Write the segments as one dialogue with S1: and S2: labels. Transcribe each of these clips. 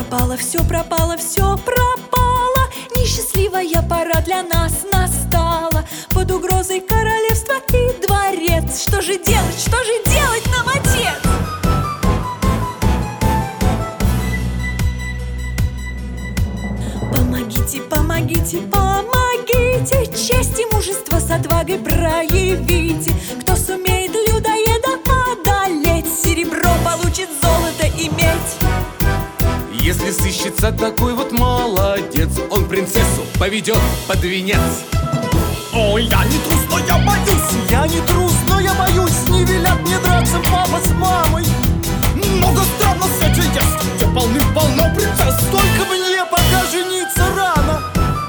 S1: пропало, все пропало. Несчастливая пора для нас настала. Под угрозой королевства и дворец. Что же делать нам, отец? Помогите, помогите, помогите, честь и мужество с отвагой проявите. Кто сумеет людоеда одолеть, серебро получит, золото и медь.
S2: Если сыщется такой вот молодец, он принцессу поведет под венец.
S3: Ой, я не трус, но я боюсь. Я не трус, но я боюсь. Не велят мне драться папа с мамой. Много стран на свете есть, где полным-полно принцесс. Только мне пока жениться рано.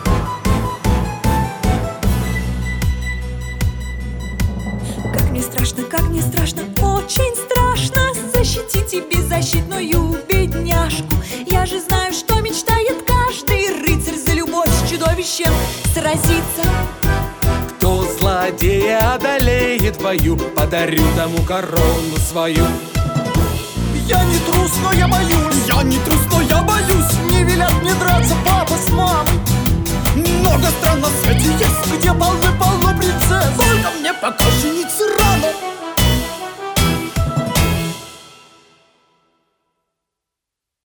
S1: Как мне страшно, очень страшно защитите беззащитную бедняжку. Я же знаю, что мечтает каждый рыцарь за любовь с чудовищем сразиться.
S2: Кто злодея одолеет в бою, подарю тому корону свою.
S3: Я не трус, но я боюсь. Я не трус, но я боюсь. Не велят мне драться папа с мамой. Много стран на свете